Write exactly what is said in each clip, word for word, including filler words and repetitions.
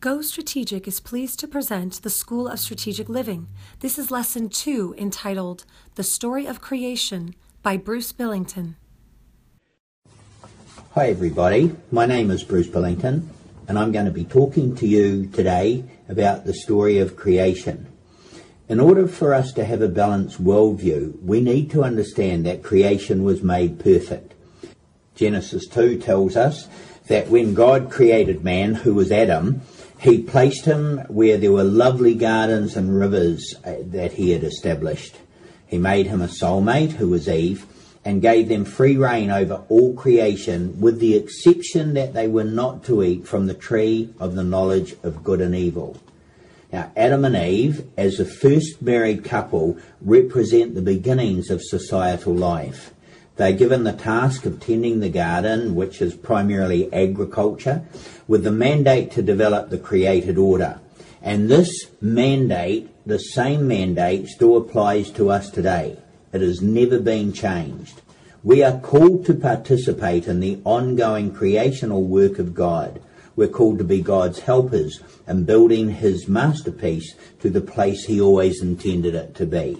Go Strategic is pleased to present the School of Strategic Living. This is Lesson two, entitled The Story of Creation by Bruce Billington. Hi everybody, my name is Bruce Billington and I'm going to be talking to you today about the story of creation. In order for us to have a balanced worldview, we need to understand that creation was made perfect. Genesis two tells us that when God created man, who was Adam, he placed him where there were lovely gardens and rivers that he had established. He made him a soulmate, who was Eve, and gave them free rein over all creation, with the exception that they were not to eat from the tree of the knowledge of good and evil. Now, Adam and Eve, as the first married couple, represent the beginnings of societal life. They're given the task of tending the garden, which is primarily agriculture, with the mandate to develop the created order. And this mandate, the same mandate, still applies to us today. It has never been changed. We are called to participate in the ongoing creational work of God. We're called to be God's helpers in building his masterpiece to the place he always intended it to be.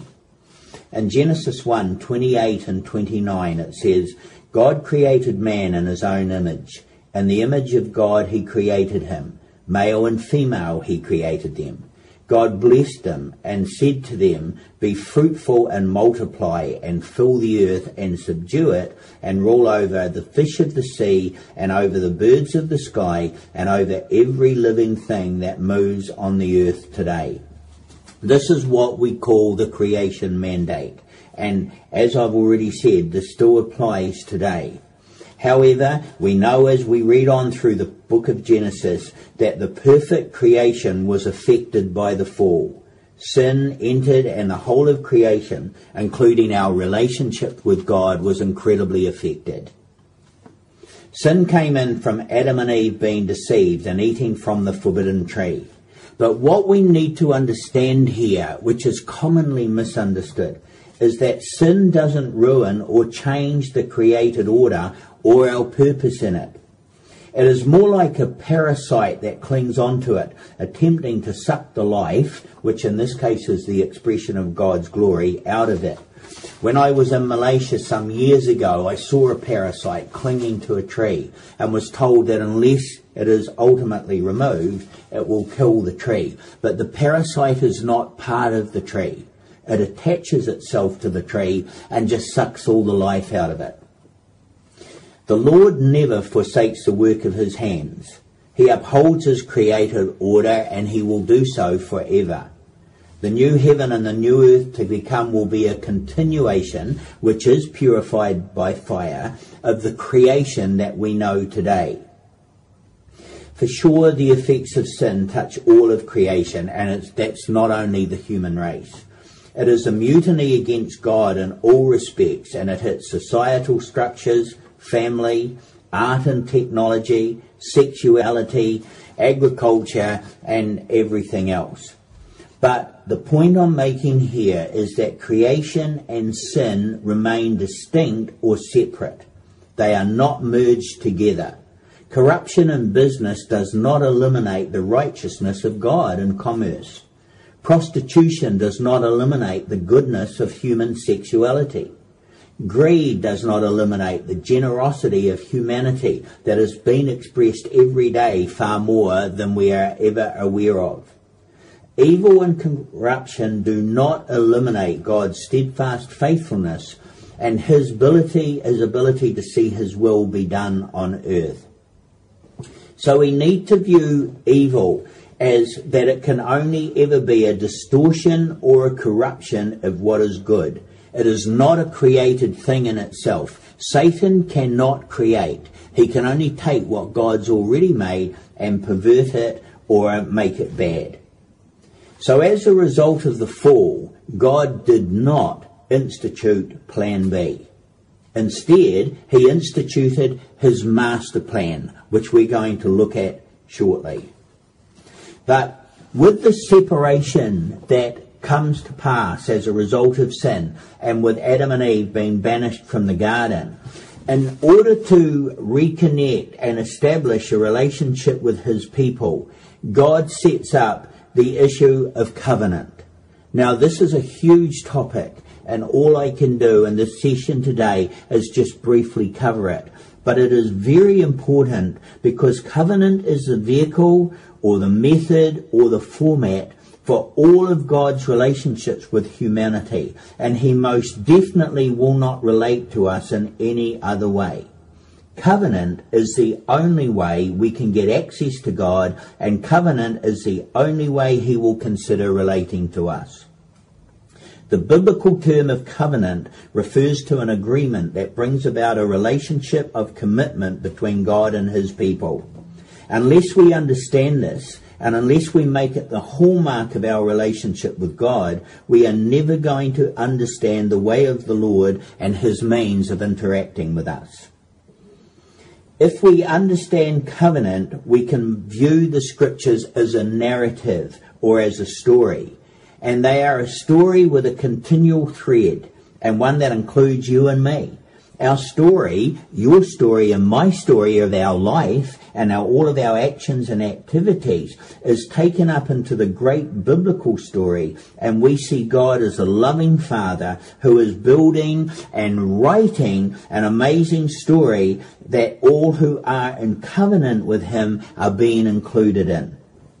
In Genesis one, twenty-eight and twenty-nine, it says, God created man in his own image. In the image of God he created him. Male and female he created them. God blessed them and said to them, be fruitful and multiply and fill the earth and subdue it and rule over the fish of the sea and over the birds of the sky and over every living thing that moves on the earth today. This is what we call the creation mandate, and as I've already said, this still applies today. However, we know as we read on through the book of Genesis that the perfect creation was affected by the fall. Sin entered and the whole of creation, including our relationship with God, was incredibly affected. Sin came in from Adam and Eve being deceived and eating from the forbidden tree. But what we need to understand here, which is commonly misunderstood, is that sin doesn't ruin or change the created order or our purpose in it. It is more like a parasite that clings onto it, attempting to suck the life, which in this case is the expression of God's glory, out of it. When I was in Malaysia some years ago, I saw a parasite clinging to a tree and was told that unless it is ultimately removed, it will kill the tree. But the parasite is not part of the tree. It attaches itself to the tree and just sucks all the life out of it. The Lord never forsakes the work of his hands. He upholds his created order, and he will do so forever. The new heaven and the new earth to become will be a continuation, which is purified by fire, of the creation that we know today. For sure, the effects of sin touch all of creation, and it's, that's not only the human race. It is a mutiny against God in all respects, and it hits societal structures, family, art and technology, sexuality, agriculture, and everything else. But the point I'm making here is that creation and sin remain distinct or separate. They are not merged together. Corruption in business does not eliminate the righteousness of God in commerce. Prostitution does not eliminate the goodness of human sexuality. Greed does not eliminate the generosity of humanity that has been expressed every day far more than we are ever aware of. Evil and corruption do not eliminate God's steadfast faithfulness and his ability, his ability to see his will be done on earth. So we need to view evil as that it can only ever be a distortion or a corruption of what is good. It is not a created thing in itself. Satan cannot create. He can only take what God's already made and pervert it or make it bad. So as a result of the fall, God did not institute Plan B. Instead, he instituted his master plan, which we're going to look at shortly. But with the separation that comes to pass as a result of sin, and with Adam and Eve being banished from the garden, in order to reconnect and establish a relationship with his people, God sets up the issue of covenant. Now, this is a huge topic, and all I can do in this session today is just briefly cover it. But it is very important because covenant is the vehicle or the method or the format for all of God's relationships with humanity, and he most definitely will not relate to us in any other way. Covenant is the only way we can get access to God, and covenant is the only way he will consider relating to us. The biblical term of covenant refers to an agreement that brings about a relationship of commitment between God and his people. Unless we understand this, and unless we make it the hallmark of our relationship with God, we are never going to understand the way of the Lord and his means of interacting with us. If we understand covenant, we can view the scriptures as a narrative or as a story. And they are a story with a continual thread, and one that includes you and me. Our story, your story and my story of our life and our, all of our actions and activities is taken up into the great biblical story, and we see God as a loving Father who is building and writing an amazing story that all who are in covenant with him are being included in.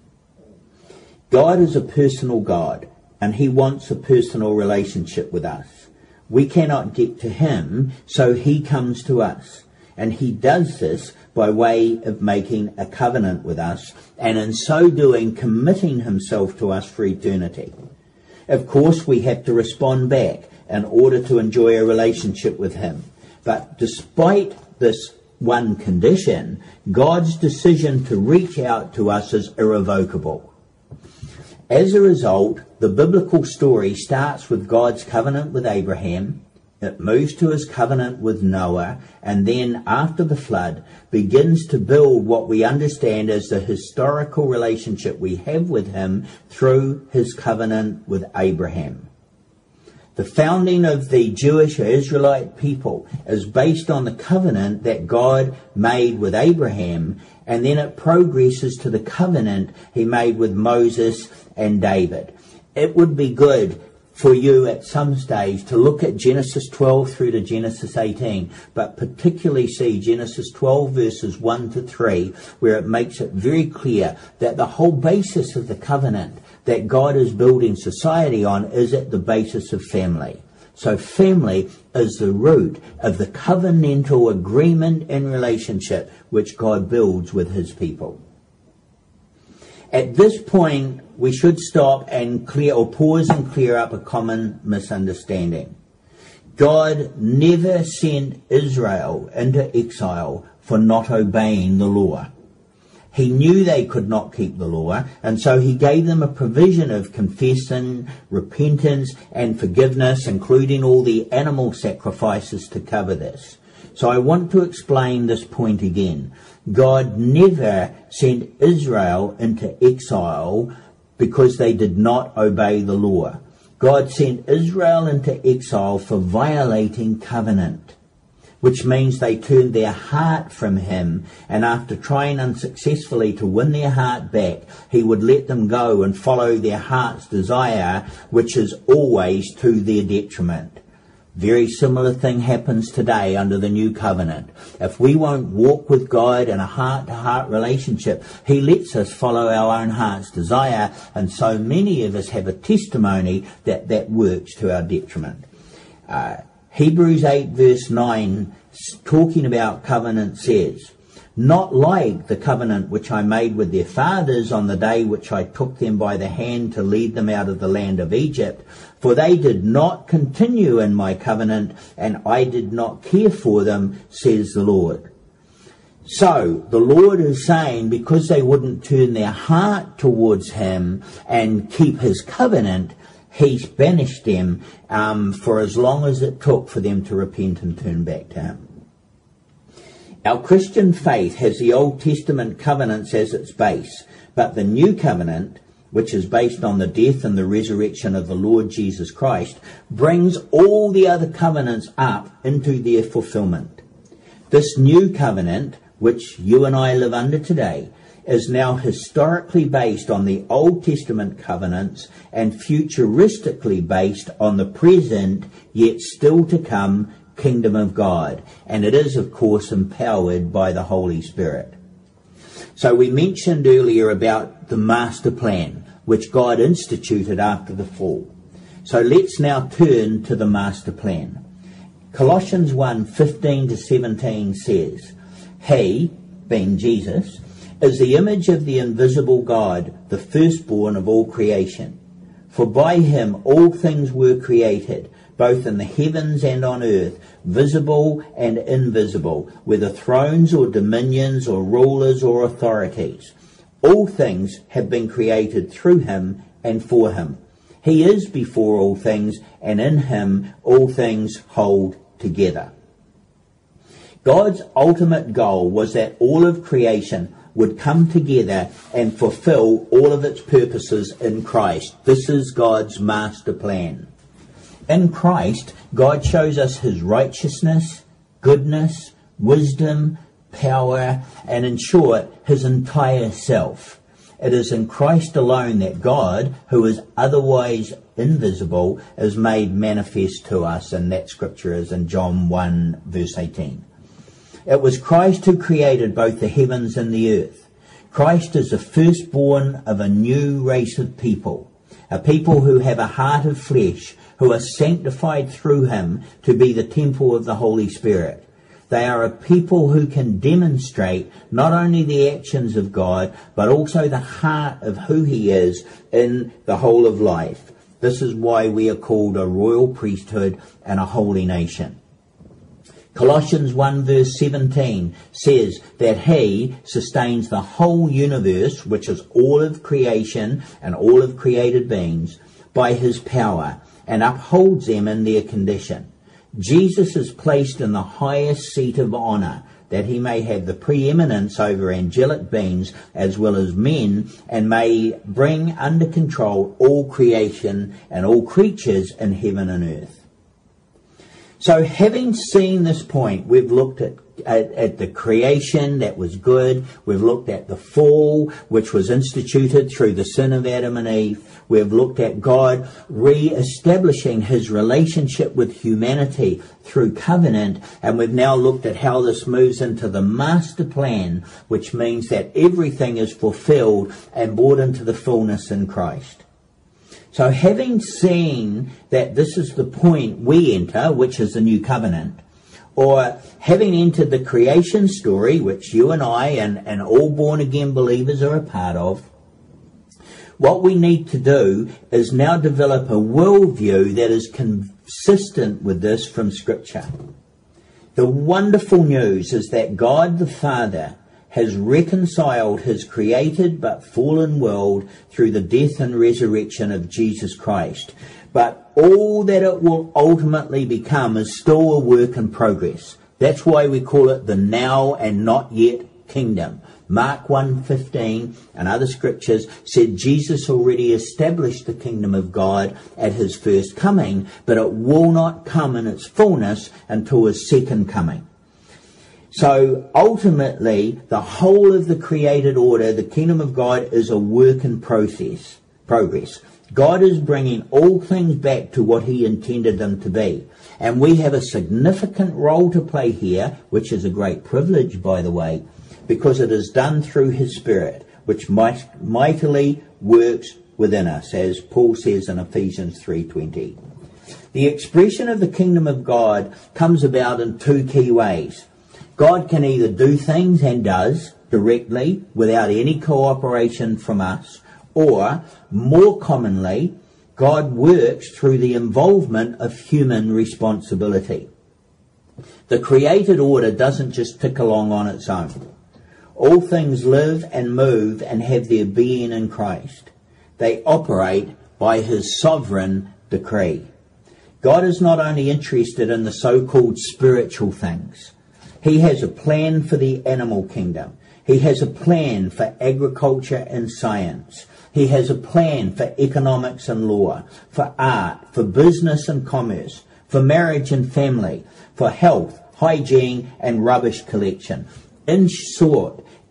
God is a personal God, and he wants a personal relationship with us. We cannot get to him, so he comes to us. And he does this by way of making a covenant with us, and in so doing committing himself to us for eternity. Of course, we have to respond back in order to enjoy a relationship with him. But despite this one condition, God's decision to reach out to us is irrevocable. As a result, the biblical story starts with God's covenant with Abraham. It moves to his covenant with Noah, and then after the flood begins to build what we understand as the historical relationship we have with him through his covenant with Abraham. The founding of the Jewish or Israelite people is based on the covenant that God made with Abraham, and then it progresses to the covenant he made with Moses and David. It would be good for you at some stage to look at Genesis twelve through to Genesis eighteen, but particularly see Genesis twelve verses one to three, where it makes it very clear that the whole basis of the covenant that God is building society on is at the basis of family. So family is the root of the covenantal agreement and relationship which God builds with his people. At this point, we should stop and clear or pause and clear up a common misunderstanding. God never sent Israel into exile for not obeying the law. He knew they could not keep the law, and so he gave them a provision of confession, repentance, and forgiveness, including all the animal sacrifices to cover this. So I want to explain this point again. God never sent Israel into exile because they did not obey the law. God sent Israel into exile for violating covenant, which means they turned their heart from him, and after trying unsuccessfully to win their heart back, he would let them go and follow their heart's desire, which is always to their detriment. Very similar thing happens today under the new covenant. If we won't walk with God in a heart-to-heart relationship, he lets us follow our own heart's desire, and so many of us have a testimony that that works to our detriment. Uh, Hebrews eight verse nine, talking about covenant, says, "Not like the covenant which I made with their fathers on the day which I took them by the hand to lead them out of the land of Egypt, for they did not continue in my covenant, and I did not care for them, says the Lord." So the Lord is saying, because they wouldn't turn their heart towards him and keep his covenant, he's banished them um, for as long as it took for them to repent and turn back to him. Our Christian faith has the Old Testament covenants as its base, but the New Covenant, which is based on the death and the resurrection of the Lord Jesus Christ, brings all the other covenants up into their fulfillment. This new covenant, which you and I live under today, is now historically based on the Old Testament covenants and futuristically based on the present, yet still to come, kingdom of God. And it is, of course, empowered by the Holy Spirit. So we mentioned earlier about the master plan, which God instituted after the fall. So let's now turn to the master plan. Colossians one, fifteen to seventeen says, He, being Jesus, is the image of the invisible God, the firstborn of all creation. For by him all things were created, both in the heavens and on earth, visible and invisible, whether thrones or dominions or rulers or authorities. All things have been created through him and for him. He is before all things, and in him all things hold together. God's ultimate goal was that all of creation would come together and fulfill all of its purposes in Christ. This is God's master plan. In Christ, God shows us his righteousness, goodness, wisdom, power, and in short, his entire self. It is in Christ alone that God, who is otherwise invisible, is made manifest to us, and that scripture is in John one, verse eighteen. It was Christ who created both the heavens and the earth. Christ is the firstborn of a new race of people, a people who have a heart of flesh, who are sanctified through him to be the temple of the Holy Spirit. They are a people who can demonstrate not only the actions of God, but also the heart of who he is in the whole of life. This is why we are called a royal priesthood and a holy nation. Colossians one verse seventeen says that he sustains the whole universe, which is all of creation and all of created beings, by his power, and upholds them in their condition. Jesus is placed in the highest seat of honour, that he may have the preeminence over angelic beings as well as men, and may bring under control all creation and all creatures in heaven and earth. So having seen this point, we've looked at, at, at the creation that was good. We've looked at the fall, which was instituted through the sin of Adam and Eve. We've looked at God re-establishing his relationship with humanity through covenant. And we've now looked at how this moves into the master plan, which means that everything is fulfilled and brought into the fullness in Christ. So having seen that this is the point we enter, which is the new covenant, or having entered the creation story, which you and I and, and all born-again believers are a part of, what we need to do is now develop a worldview that is consistent with this from Scripture. The wonderful news is that God the Father has reconciled his created but fallen world through the death and resurrection of Jesus Christ. But all that it will ultimately become is still a work in progress. That's why we call it the now and not yet kingdom. Mark one fifteen and other scriptures said Jesus already established the kingdom of God at his first coming, but it will not come in its fullness until his second coming. So ultimately, the whole of the created order, the kingdom of God, is a work in process, progress. God is bringing all things back to what he intended them to be. And we have a significant role to play here, which is a great privilege, by the way, because it is done through his Spirit, which might, mightily works within us, as Paul says in Ephesians three twenty. The expression of the kingdom of God comes about in two key ways. God can either do things, and does, directly, without any cooperation from us, or, more commonly, God works through the involvement of human responsibility. The created order doesn't just tick along on its own. All things live and move and have their being in Christ. They operate by his sovereign decree. God is not only interested in the so-called spiritual things. He has a plan for the animal kingdom. He has a plan for agriculture and science. He has a plan for economics and law, for art, for business and commerce, for marriage and family, for health, hygiene and rubbish collection. In short,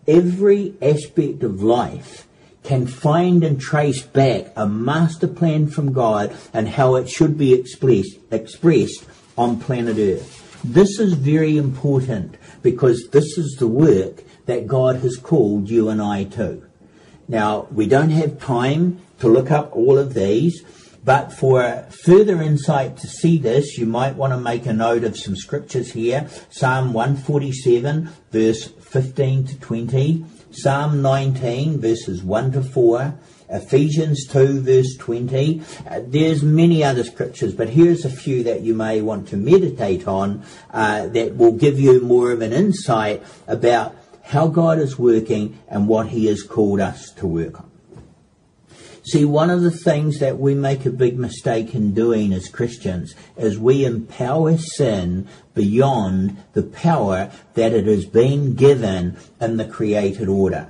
every aspect of life can find and trace back a master plan from God and how it should be expressed, expressed on planet Earth. This is very important because this is the work that God has called you and I to. Now, we don't have time to look up all of these, but for further insight to see this, you might want to make a note of some scriptures here. Psalm one forty-seven, verse fifteen to twenty. Psalm nineteen, verses one to four. Ephesians two, verse twenty. Uh, there's many other scriptures, but here's a few that you may want to meditate on uh, that will give you more of an insight about how God is working and what he has called us to work on. See, one of the things that we make a big mistake in doing as Christians is we empower sin beyond the power that it has been given in the created order.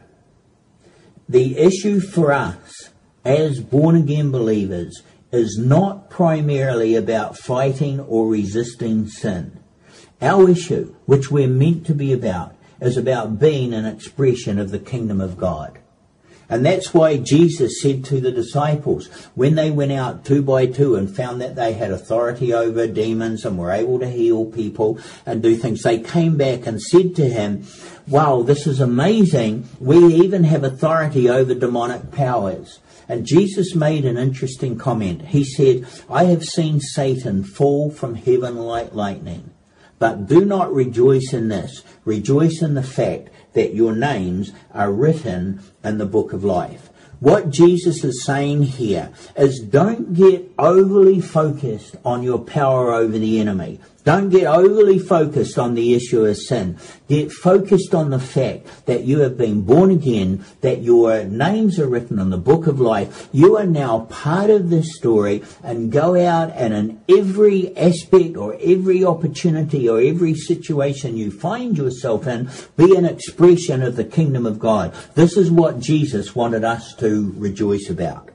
The issue for us as born-again believers is not primarily about fighting or resisting sin. Our issue, which we're meant to be about, is about being an expression of the kingdom of God. And that's why Jesus said to the disciples, when they went out two by two and found that they had authority over demons and were able to heal people and do things, they came back and said to him, wow, this is amazing. We even have authority over demonic powers. And Jesus made an interesting comment. He said, I have seen Satan fall from heaven like lightning. But do not rejoice in this. Rejoice in the fact that your names are written in the book of life. What Jesus is saying here is don't get overly focused on your power over the enemy. Don't get overly focused on the issue of sin. Get focused on the fact that you have been born again, that your names are written in the book of life. You are now part of this story, and go out and in every aspect or every opportunity or every situation you find yourself in, be an expression of the kingdom of God. This is what Jesus wanted us to rejoice about.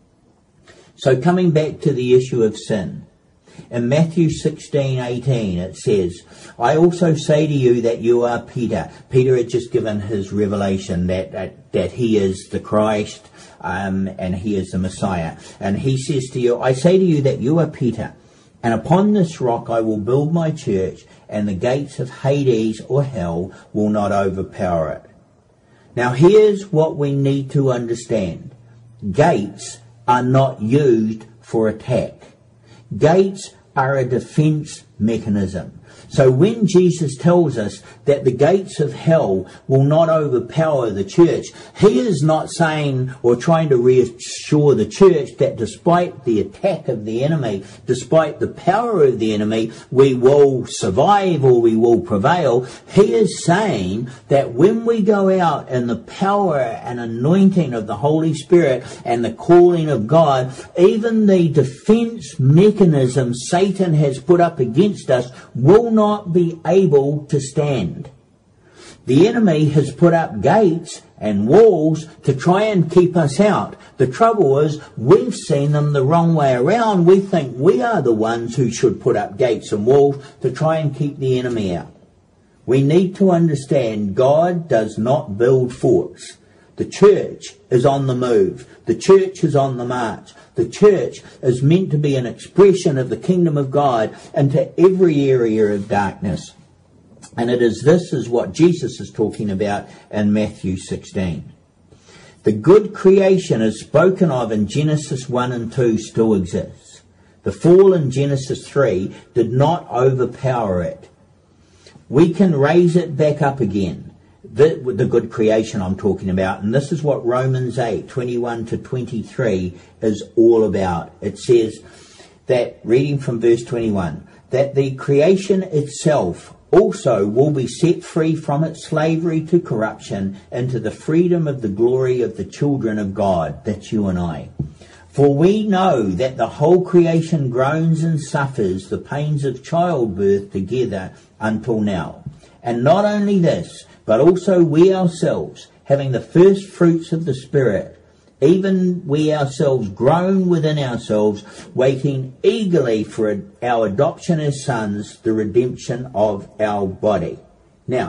So coming back to the issue of sin. In Matthew sixteen eighteen it says, I also say to you that you are Peter. Peter had just given his revelation that that, that he is the Christ um, and he is the Messiah. And he says to you, I say to you that you are Peter, and upon this rock I will build my church, and the gates of Hades or hell will not overpower it. Now here's what we need to understand. Gates are not used for attack. Gates are a defense mechanism. So when Jesus tells us that the gates of hell will not overpower the church, he is not saying or trying to reassure the church that despite the attack of the enemy, despite the power of the enemy, we will survive or we will prevail. He is saying that when we go out in the power and anointing of the Holy Spirit and the calling of God, even the defense mechanism Satan has put up against us will not be able to stand. The enemy has put up gates and walls to try and keep us out. The trouble is, we've seen them the wrong way around. We think we are the ones who should put up gates and walls to try and keep the enemy out. We need to understand God does not build forts. The church is on the move. The church is on the march. The church is meant to be an expression of the kingdom of God into every area of darkness. And it is this is what Jesus is talking about in Matthew sixteen. The good creation is spoken of in Genesis one and two still exists. The fall in Genesis three did not overpower it. We can raise it back up again. The, the good creation I'm talking about, and this is what Romans eight, twenty-one to twenty-three is all about. It says that, reading from verse twenty-one, that the creation itself also will be set free from its slavery to corruption into the freedom of the glory of the children of God. That's you and I. For we know that the whole creation groans and suffers the pains of childbirth together until now. And not only this, but also we ourselves, having the first fruits of the Spirit, even we ourselves groan within ourselves, waiting eagerly for our adoption as sons, the redemption of our body. Now,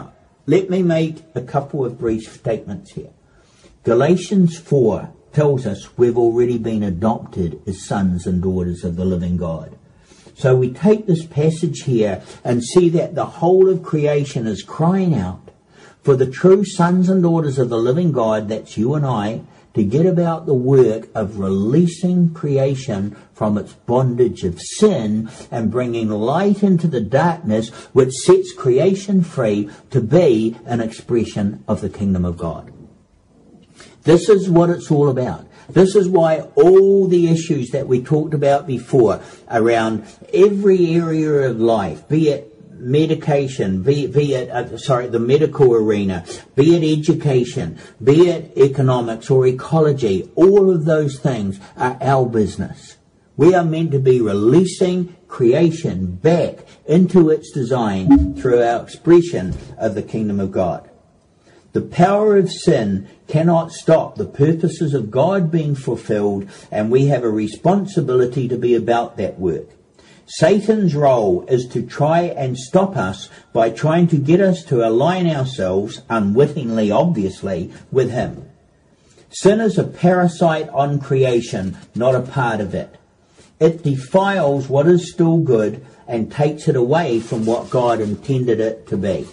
let me make a couple of brief statements here. Galatians four tells us we've already been adopted as sons and daughters of the living God. So we take this passage here and see that the whole of creation is crying out for the true sons and daughters of the living God, that's you and I, to get about the work of releasing creation from its bondage of sin and bringing light into the darkness which sets creation free to be an expression of the kingdom of God. This is what it's all about. This is why all the issues that we talked about before around every area of life, be it medication, be, be it, uh, sorry, the medical arena, be it education, be it economics or ecology, all of those things are our business. We are meant to be releasing creation back into its design through our expression of the kingdom of God. The power of sin cannot stop the purposes of God being fulfilled, and we have a responsibility to be about that work. Satan's role is to try and stop us by trying to get us to align ourselves, unwittingly obviously, with him. Sin is a parasite on creation, not a part of it. It defiles what is still good and takes it away from what God intended it to be.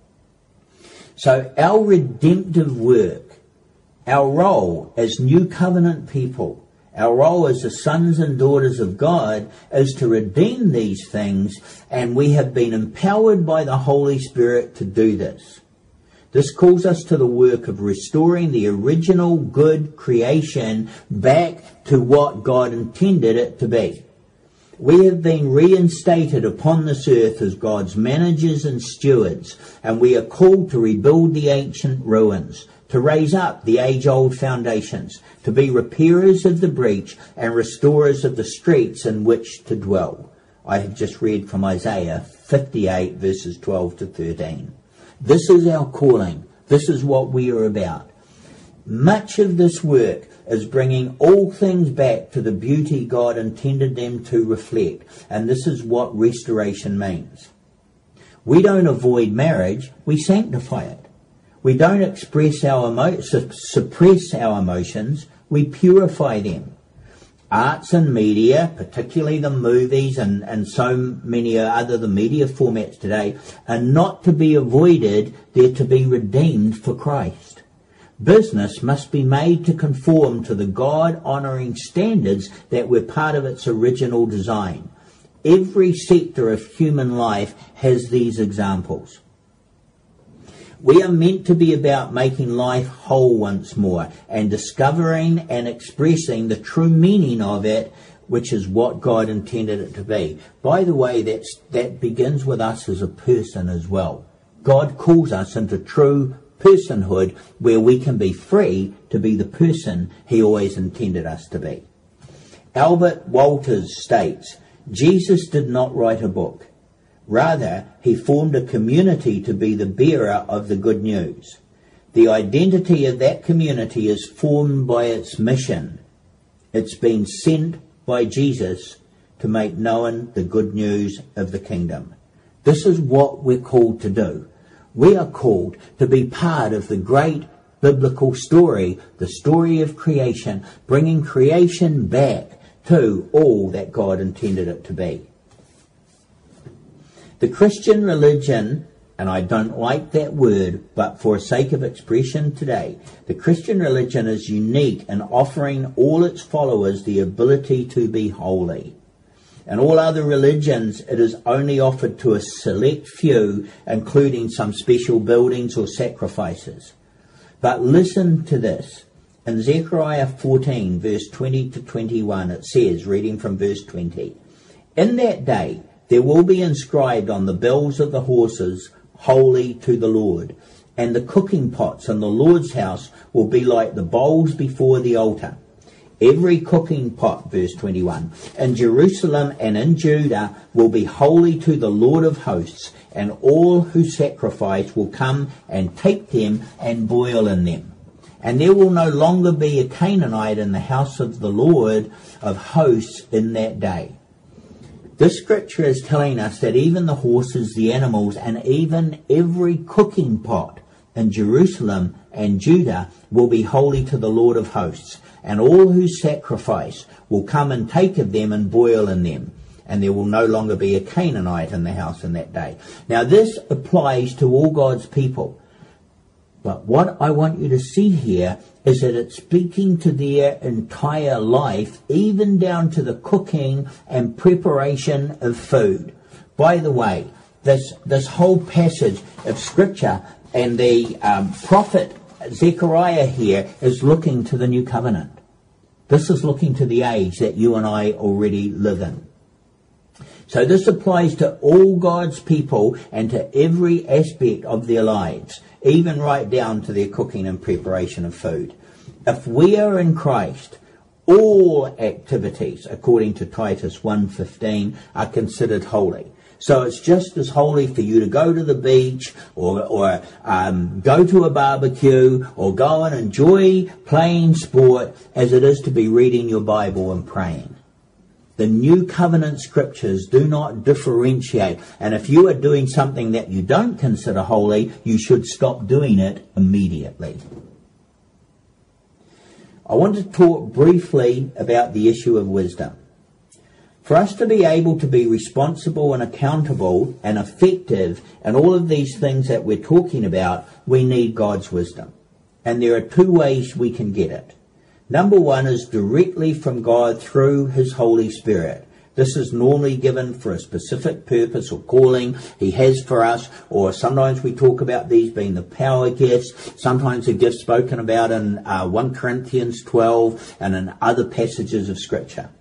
So our redemptive work, our role as new covenant people, our role as the sons and daughters of God is to redeem these things, and we have been empowered by the Holy Spirit to do this. This calls us to the work of restoring the original good creation back to what God intended it to be. We have been reinstated upon this earth as God's managers and stewards, and we are called to rebuild the ancient ruins, to raise up the age-old foundations, to be repairers of the breach and restorers of the streets in which to dwell. I have just read from Isaiah fifty-eight, verses twelve to thirteen. This is our calling. This is what we are about. Much of this work is bringing all things back to the beauty God intended them to reflect, and this is what restoration means. We don't avoid marriage, we sanctify it. We don't express our emo- su- suppress our emotions, we purify them. Arts and media, particularly the movies and, and so many other the media formats today, are not to be avoided, they're to be redeemed for Christ. Business must be made to conform to the God-honouring standards that were part of its original design. Every sector of human life has these examples. We are meant to be about making life whole once more and discovering and expressing the true meaning of it, which is what God intended it to be. By the way, that's, that begins with us as a person as well. God calls us into true personhood where we can be free to be the person he always intended us to be. Albert Walters states, Jesus did not write a book. Rather, he formed a community to be the bearer of the good news. The identity of that community is formed by its mission. It's been sent by Jesus to make known the good news of the kingdom. This is what we're called to do. We are called to be part of the great biblical story, the story of creation, bringing creation back to all that God intended it to be. The Christian religion, and I don't like that word, but for sake of expression today, the Christian religion is unique in offering all its followers the ability to be holy. In all other religions, it is only offered to a select few, including some special buildings or sacrifices. But listen to this. In Zechariah fourteen, verse twenty to twenty-one, it says, reading from verse twenty, "In that day there will be inscribed on the bells of the horses, Holy to the Lord, and the cooking pots in the Lord's house will be like the bowls before the altar. Every cooking pot," verse twenty-one, "in Jerusalem and in Judah will be holy to the Lord of hosts, and all who sacrifice will come and take them and boil in them. And there will no longer be a Canaanite in the house of the Lord of hosts in that day." This scripture is telling us that even the horses, the animals, and even every cooking pot in Jerusalem and Judah will be holy to the Lord of hosts, and all who sacrifice will come and take of them and boil in them, and there will no longer be a Canaanite in the house in that day. Now this applies to all God's people. But what I want you to see here is that it's speaking to their entire life, even down to the cooking and preparation of food. By the way, this this whole passage of Scripture and the um, prophet Zechariah here is looking to the new covenant. This is looking to the age that you and I already live in. So this applies to all God's people and to every aspect of their lives, even right down to their cooking and preparation of food. If we are in Christ, all activities, according to Titus one fifteen, are considered holy. So it's just as holy for you to go to the beach or, or um, go to a barbecue or go and enjoy playing sport as it is to be reading your Bible and praying. The New Covenant Scriptures do not differentiate. And if you are doing something that you don't consider holy, you should stop doing it immediately. I want to talk briefly about the issue of wisdom. For us to be able to be responsible and accountable and effective in all of these things that we're talking about, we need God's wisdom. And there are two ways we can get it. Number one is directly from God through His Holy Spirit. This is normally given for a specific purpose or calling He has for us, or sometimes we talk about these being the power gifts, sometimes the gifts spoken about in uh, First Corinthians twelve and in other passages of Scripture.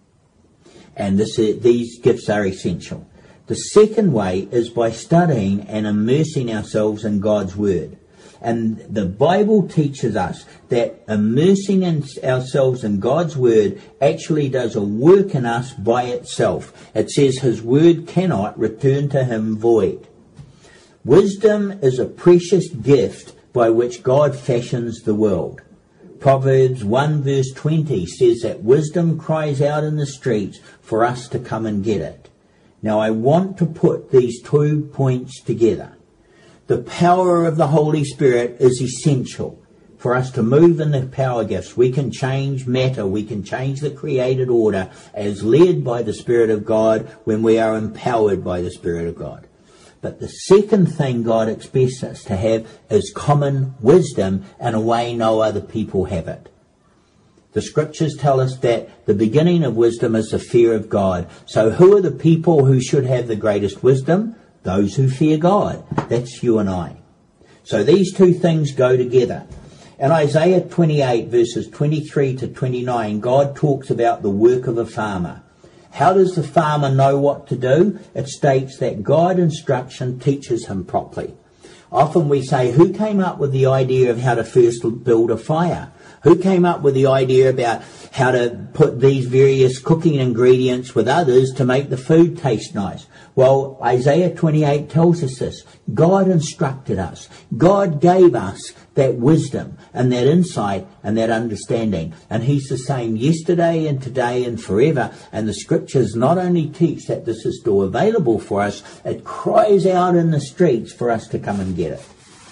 And this, these gifts are essential. The second way is by studying and immersing ourselves in God's Word. And the Bible teaches us that immersing in ourselves in God's Word actually does a work in us by itself. It says His Word cannot return to Him void. Wisdom is a precious gift by which God fashions the world. Proverbs one verse twenty says that wisdom cries out in the streets for us to come and get it. Now I want to put these two points together. The power of the Holy Spirit is essential for us to move in the power gifts. We can change matter. We can change the created order as led by the Spirit of God when we are empowered by the Spirit of God. But the second thing God expects us to have is common wisdom in a way no other people have it. The Scriptures tell us that the beginning of wisdom is the fear of God. So who are the people who should have the greatest wisdom? Those who fear God. That's you and I. So these two things go together. In Isaiah twenty-eight verses twenty-three to twenty-nine, God talks about the work of a farmer. How does the farmer know what to do? It states that God instruction teaches him properly. Often we say, who came up with the idea of how to first build a fire? Who came up with the idea about how to put these various cooking ingredients with others to make the food taste nice? Well, Isaiah twenty-eight tells us this. God instructed us. God gave us that wisdom and that insight and that understanding. And He's the same yesterday and today and forever. And the Scriptures not only teach that this is still available for us, it cries out in the streets for us to come and get it.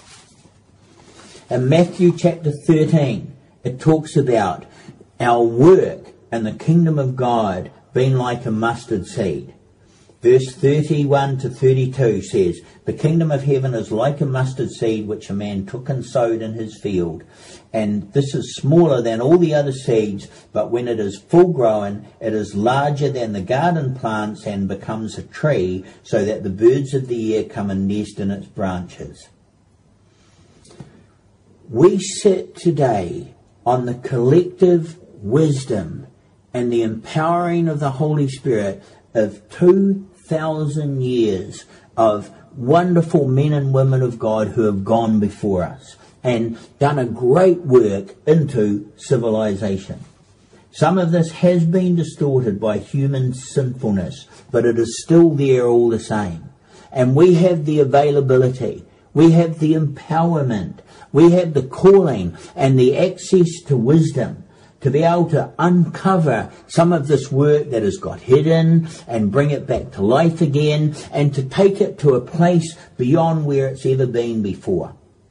In Matthew chapter thirteen, it talks about our work in the kingdom of God being like a mustard seed. Verse thirty-one to thirty-two says, the kingdom of heaven is like a mustard seed which a man took and sowed in his field. And this is smaller than all the other seeds, but when it is full grown, it is larger than the garden plants and becomes a tree, so that the birds of the air come and nest in its branches. We sit today on the collective wisdom and the empowering of the Holy Spirit of two thousand years of wonderful men and women of God who have gone before us and done a great work into civilization. Some of this has been distorted by human sinfulness, but it is still there all the same. And we have the availability, we have the empowerment, we have the calling and the access to wisdom to be able to uncover some of this work that has got hidden and bring it back to life again, and to take it to a place beyond where it's ever been before.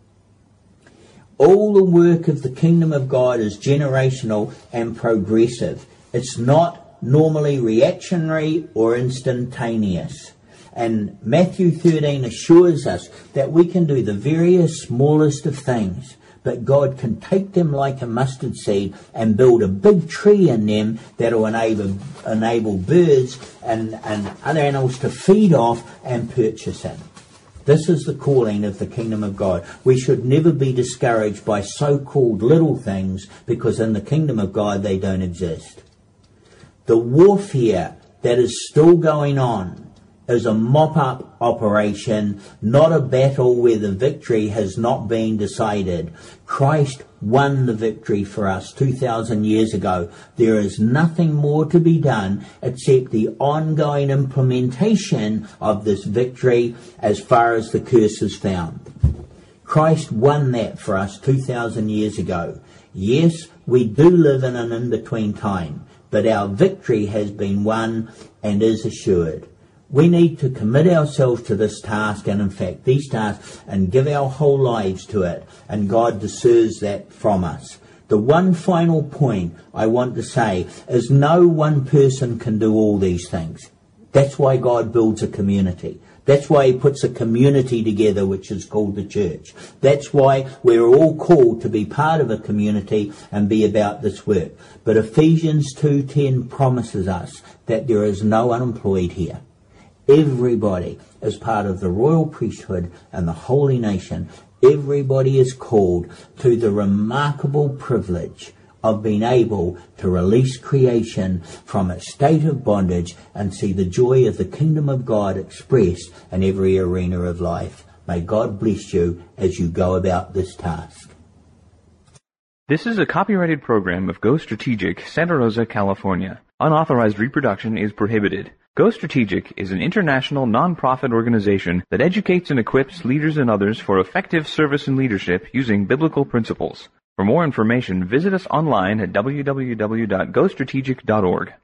All the work of the kingdom of God is generational and progressive. It's not normally reactionary or instantaneous. And Matthew thirteen assures us that we can do the very smallest of things, but God can take them like a mustard seed and build a big tree in them that will enable, enable birds and, and other animals to feed off and purchase in. This is the calling of the kingdom of God. We should never be discouraged by so-called little things, because in the kingdom of God they don't exist. The warfare that is still going on is a mop-up operation, not a battle where the victory has not been decided. Christ won the victory for us two thousand years ago. There is nothing more to be done except the ongoing implementation of this victory as far as the curse is found. Christ won that for us two thousand years ago. Yes, we do live in an in-between time, but our victory has been won and is assured. We need to commit ourselves to this task, and in fact these tasks, and give our whole lives to it, and God deserves that from us. The one final point I want to say is no one person can do all these things. That's why God builds a community. That's why he puts a community together which is called the church. That's why we're all called to be part of a community and be about this work. But Ephesians two ten promises us that there is no unemployed here. Everybody is part of the royal priesthood and the holy nation. Everybody is called to the remarkable privilege of being able to release creation from its state of bondage and see the joy of the kingdom of God expressed in every arena of life. May God bless you as you go about this task. This is a copyrighted program of Go Strategic, Santa Rosa, California. Unauthorized reproduction is prohibited. Go Strategic is an international non-profit organization that educates and equips leaders and others for effective service and leadership using biblical principles. For more information, visit us online at w w w dot go strategic dot org.